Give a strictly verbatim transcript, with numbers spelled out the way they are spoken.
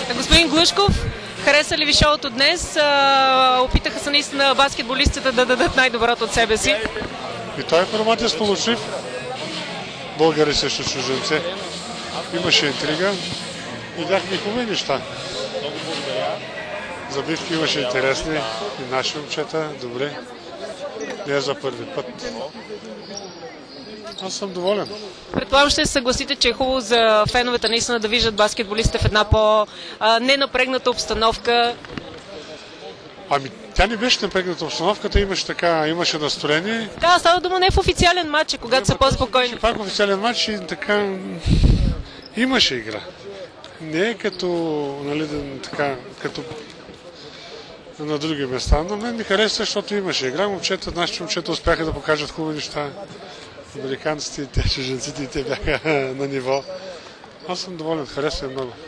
Господин Глъшков, хареса ли ви шоуто днес? А, опитаха се наистина баскетболистите да дадат най-доброто от себе си. И той формат е сполучлив. Българи срещу чужденци. Имаше интрига. Видяхме хубави неща. Забивки имаше интересни. И наши момчета, добре. Не е за първи път. Аз съм доволен. Предполагам, ще се съгласите, че е хубаво за феновете наистина да виждат баскетболистите в една по-ненапрегната обстановка. Ами, тя не беше напрегната обстановката, имаше така, имаше настроение. Така, става дума не в официален матч, когато не, са по-спокойни. Пак в официален матч и така имаше игра. Не е като, нали, така, като на други места, но мен ми хареса, защото имаше игра. Момчета, нашите момчета успяха да покажат хубави неща. Американците и те, чужденците и те бяха на ниво. Аз съм доволен, харесва много.